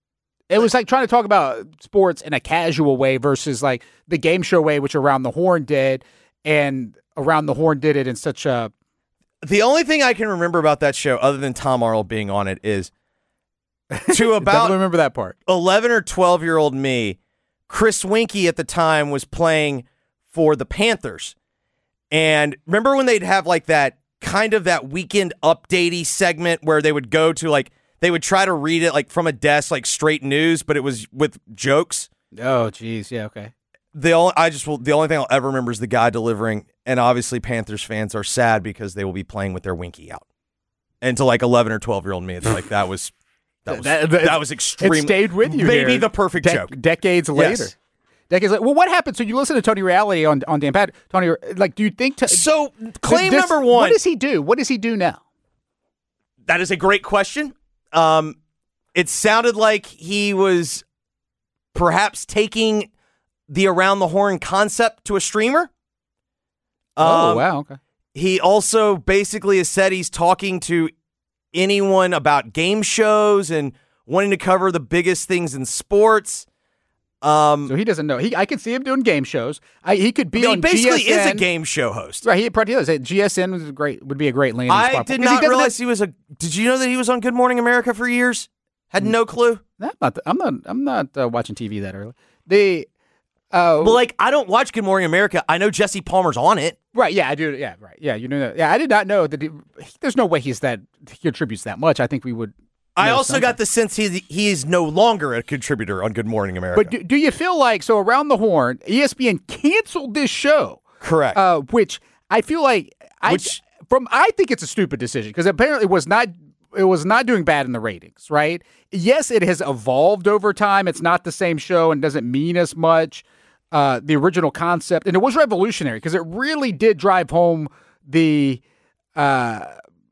It was like trying to talk about sports in a casual way versus like the game show way, which Around the Horn did, and Around the Horn did it in such a The only thing I can remember about that show, other than Tom Arnold being on it, is to Definitely about remember that part. eleven or twelve year old me, Chris Winkie at the time was playing for the Panthers. And remember when they'd have like that kind of that weekend updatey segment where they would go to like, they would try to read it like from a desk, like straight news, but it was with jokes. Oh, geez. Yeah, okay. The only, I just will, the only thing I'll ever remember is the guy delivering, and obviously Panthers fans are sad because they will be playing with their Winkie out. And to like eleven or twelve year old me, it's like that was that was That- that, that- was extreme. It stayed with you. Maybe here. the perfect Dec- joke. Decades later. Yes. Decades later. Well, what happened? So you listen to Tony Reality on, on Dan Pat. Tony, like, do you think. To, So claim this- number What one. does he do? What does he do now? that is a great question. Um, it sounded like he was perhaps taking the Around the Horn concept to a streamer. Oh, Um, wow. Okay. He also basically has said he's talking to anyone about game shows and wanting to cover the biggest things in sports. Um, So he doesn't know. He, I could see him doing game shows. I, he could be I mean, on he basically G S N. is a game show host. Right, he probably does. G S N was a great would be a great landing I spot. did Because he not doesn't realize he was a. Did you know that he was on Good Morning America for years? Had no clue. have- I'm not. I'm not. I'm not uh, watching T V that early. The. Uh, Well, like I don't watch Good Morning America. I know Jesse Palmer's on it. right. Yeah, I do. Yeah. Right. Yeah. You know that. Yeah. I did not know that. He, there's no way he's that. He contributes that much. I think we would. I know also something. got the sense he he is no longer a contributor on Good Morning America. But do, do you feel like so Around the Horn, E S P N canceled this show? Correct. Uh, which I feel like I Which- from I think it's a stupid decision because apparently it was not it was not doing bad in the ratings, right? Yes, it has evolved over time. It's not the same show and doesn't mean as much. Uh, the original concept, and it was revolutionary because it really did drive home the uh,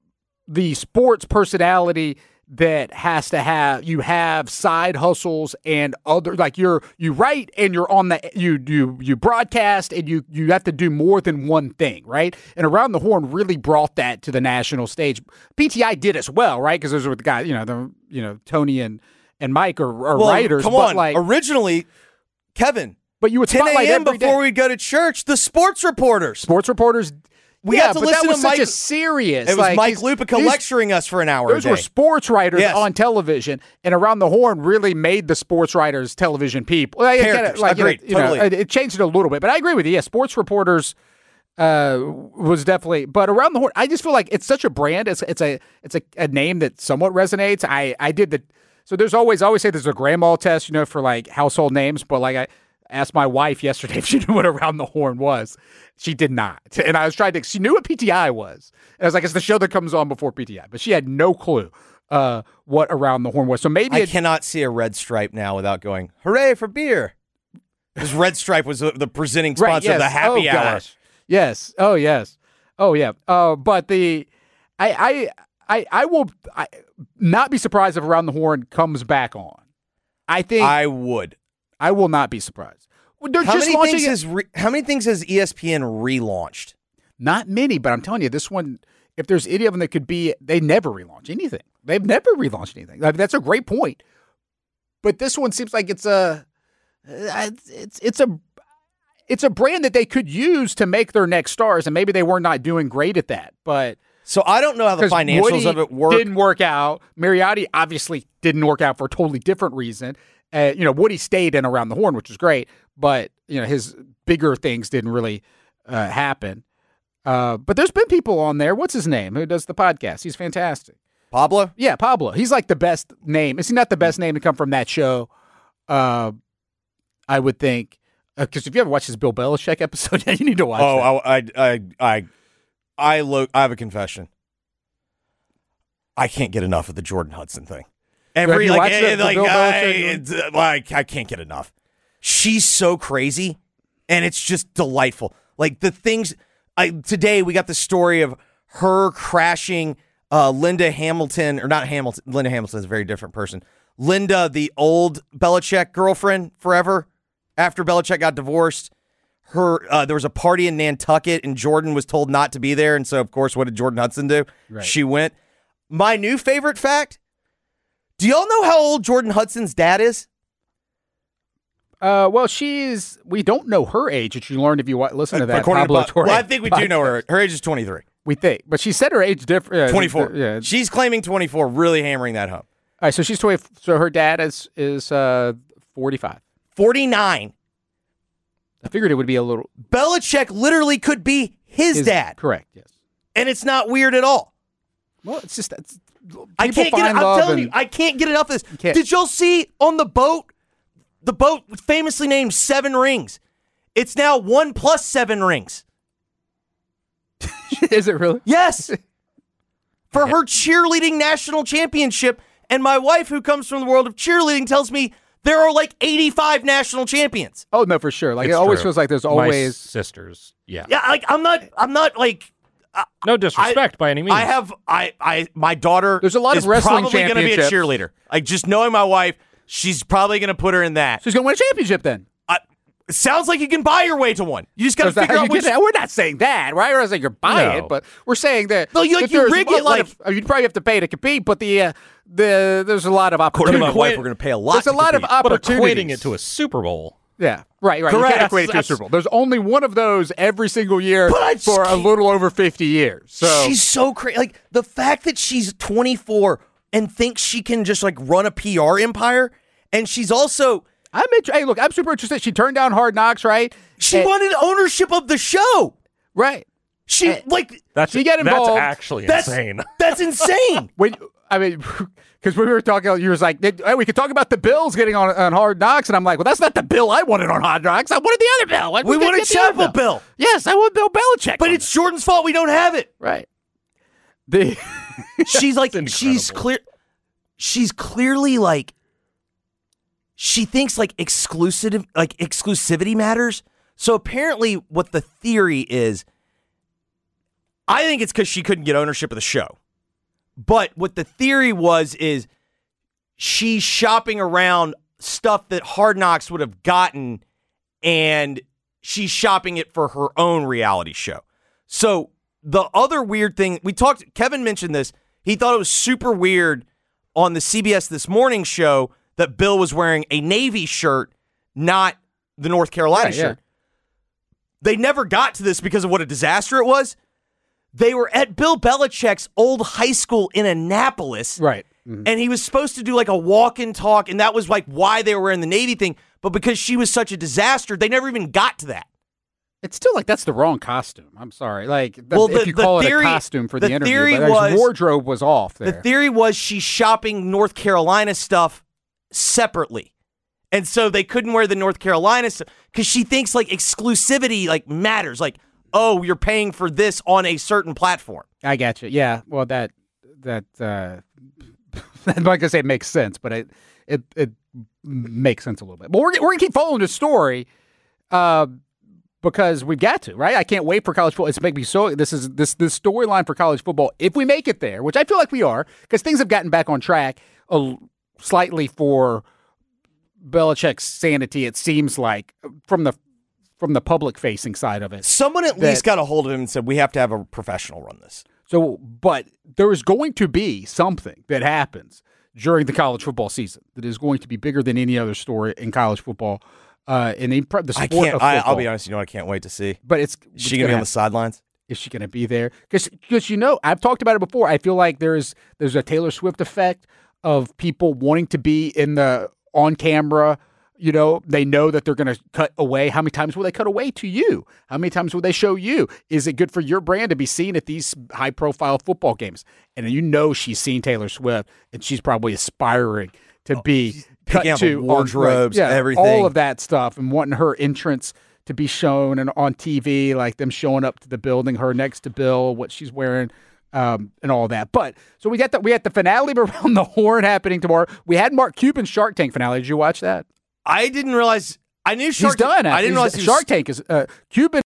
the sports personality that has to have you have side hustles and other like you're you write and you're on the you you you broadcast and you you have to do more than one thing, right? And Around the Horn really brought that to the national stage. P T I did as well, right? Because those were the guys, you know, the you know Tony and and Mike are, are well, writers, come but on. like Originally, Kevin, but you would ten spotlight a.m. every before day. we'd go to church, the sports reporters. Sports reporters. We yeah, had to but listen that was to such Mike- a serious. It was like, Mike these- Lupica these- lecturing us for an hour Those a were day. sports writers Yes. on television, and Around the Horn really made the sports writers television people. Like, Characters. like, you know, Agreed. you know, Totally. it, it changed it a little bit, but I agree with you. Yeah, sports reporters uh, was definitely, but Around the Horn, I just feel like it's such a brand. It's it's a it's a, a name that somewhat resonates. I I did the so there's always I always say there's a grandma test, you know, for like household names, but like I asked my wife yesterday if she knew what Around the Horn was. She did not. And I was trying to, she knew what P T I was. And I was like, it's the show that comes on before P T I. But she had no clue uh, what Around the Horn was. So maybe I it, cannot see a red stripe now without going, hooray for beer. Because Red Stripe was the, the presenting sponsor right, yes. of the happy oh, hour. Gosh. Yes. Oh, yes. Oh, yeah. Uh, but the, I, I, I, I will I, not be surprised if Around the Horn comes back on. I think I, I would. I will not be surprised. They're How just many, launching things it- has re- how many things has E S P N relaunched? Not many, but I'm telling you, this one, if there's any of them that could be, they never relaunch anything. They've never relaunched anything. I mean, that's a great point. But this one seems like it's a, uh, it's it's a, it's a brand that they could use to make their next stars, and maybe they were not doing great at that. But So I don't know how the 'cause financials Woody of it work. didn't work out. Mariotti obviously didn't work out for a totally different reason. Uh, you know, Woody stayed in Around the Horn, which was great, but you know his bigger things didn't really uh, happen. Uh, but there's been people on there. What's his name? Who does the podcast? He's fantastic. Pablo? Yeah, Pablo. He's like the best name. Is he not the best name to come from that show? Uh, I would think because if you ever watched his Bill Belichick episode, you need to watch. Oh, that. I, I, I, I, I, lo- I have a confession. I can't get enough of the Jordan Hudson thing. Every you like, watched eh, the- the like, Bill I, Belichick it's, uh, like, I can't get enough. She's so crazy, and it's just delightful. Like the things. I today we got the story of her crashing uh, Linda Hamilton, or not Hamilton. Linda Hamilton is a very different person. Linda, the old Belichick girlfriend, forever after Belichick got divorced. Her uh, there was a party in Nantucket, and Jordan was told not to be there, and so of course, what did Jordan Hudson do? Right. She went. My new favorite fact. Do y'all know how old Jordan Hudson's dad is? Uh, well, she's. We don't know her age, which you learned if you wa- listen to that According Pablo to Bob- Torre. well, I think we do know her. podcast. Her age is twenty-three. We think, but she said her age different. Uh, twenty-four. Yeah. She's claiming twenty-four, really hammering that home. All right, so she's twenty. So her dad is is uh forty-five. forty-nine. I figured it would be a little. Belichick literally could be his, His dad, correct? Yes. and it's not weird at all. Well, it's just it's, I people can't get. find I'm love telling and- you, I can't get enough of this. can't. Did y'all see on the boat? The boat famously named Seven Rings. It's now one plus seven rings. Is it really? Yes, for her cheerleading national championship. And my wife, who comes from the world of cheerleading, tells me there are like eighty-five national champions. Oh no, for sure. Like It's it always true. feels like there's My always. sisters. Yeah. Yeah, like I'm not. I'm not like. No disrespect by any means. I have I I my daughter. There's a lot is of wrestling probably going to be a championships. cheerleader. Like just knowing my wife, she's probably going to put her in that. She's going to win a championship then. Uh, it sounds like you can buy your way to one. You just got to Is that figure how out you which. get that? We're not saying that, right? We're not saying you're buying No. it, but we're saying that. No, you- like, that you there's rig a it lot like- of. I mean, you'd probably have to pay to compete, but the uh, the there's a lot of According to my opportunity. wife, we're going to pay a lot. There's a to lot of compete. but opportunities. equating it to a Super Bowl. Yeah, right, right. Correct. You can't equate it to a That's- Super Bowl. There's only one of those every single year But I just for a can't- little over fifty years. So She's so crazy. Like the fact that she's twenty-four and thinks she can just like run a P R empire, and she's also I'm inter- hey, look, I'm super interested. She turned down Hard Knocks, right? she And- wanted ownership of the show. right. She Eh, like That's She got involved. That's actually that's insane. that's insane. When I mean, because we were talking, you was like, hey, we could talk about the Bills getting on, on Hard Knocks, and I'm like, well, that's not the Bill I wanted on Hard Knocks. I wanted the other Bill. Why We didn't wanted get the other Chapel Bill, Yes, I want Bill Belichick. but on it's Jordan's fault we don't have it. it. right. The She's like That's she's incredible. clear. She's clearly like she thinks like exclusive like exclusivity matters. So apparently, what the theory is, I think it's because she couldn't get ownership of the show. But what the theory was is she's shopping around stuff that Hard Knocks would have gotten, and she's shopping it for her own reality show. So the other weird thing we talked, Kevin mentioned this. He thought it was super weird on the C B S This Morning show that Bill was wearing a Navy shirt, not the North Carolina Right, yeah. shirt. They never got to this because of what a disaster it was. They were at Bill Belichick's old high school in Annapolis. right. Mhm. And he was supposed to do like a walk and talk, and that was like why they were wearing the Navy thing. But because she was such a disaster, they never even got to that. It's still like that's the wrong costume. I'm sorry. Like, th- Well, if the- you the call theory- it a costume for the the, interview, theory but his was- wardrobe was off there. The theory was she's shopping North Carolina stuff separately. And so they couldn't wear the North Carolina stuff because she thinks like exclusivity like matters. Like, oh, you're paying for this on a certain platform. I got you. Yeah. Well, that that uh, I'm not gonna say it makes sense, but it it it makes sense a little bit. But we're we're gonna keep following this story, uh, because we've got to, right? I can't wait for college football. It's making me so. This is this this storyline for college football. If we make it there, which I feel like we are, because things have gotten back on track a l- slightly for Belichick's sanity. It seems like from the from the public facing side of it. Someone at That- least got a hold of him and said, we have to have a professional run this. So, but there is going to be something that happens during the college football season that is going to be bigger than any other story in college football. Uh, in the, the I sport can't, of I, football. I'll be honest, you know what I can't wait to see? But it's, Is it's she going to be on gonna the sidelines? Is she going to be there? Because you know, I've talked about it before. I feel like there's there's a Taylor Swift effect of people wanting to be in the on camera. You know, they know that they're going to cut away. How many times will they cut away to you? How many times will they show you? Is it good for your brand to be seen at these high profile football games? And you know she's seen Taylor Swift, and she's probably aspiring to be cut picking out to the on- wardrobes, yeah, everything. all of that stuff, and wanting her entrance to be shown and on T V, like them showing up to the building, her next to Bill, what she's wearing, um, and all that. But so we got the we had the finale of Around the Horn happening tomorrow. We had Mark Cuban's Shark Tank finale. Did you watch that? I didn't realize. I knew Shark He's done. I didn't He's- realize he was Shark Tank is uh, Cuban.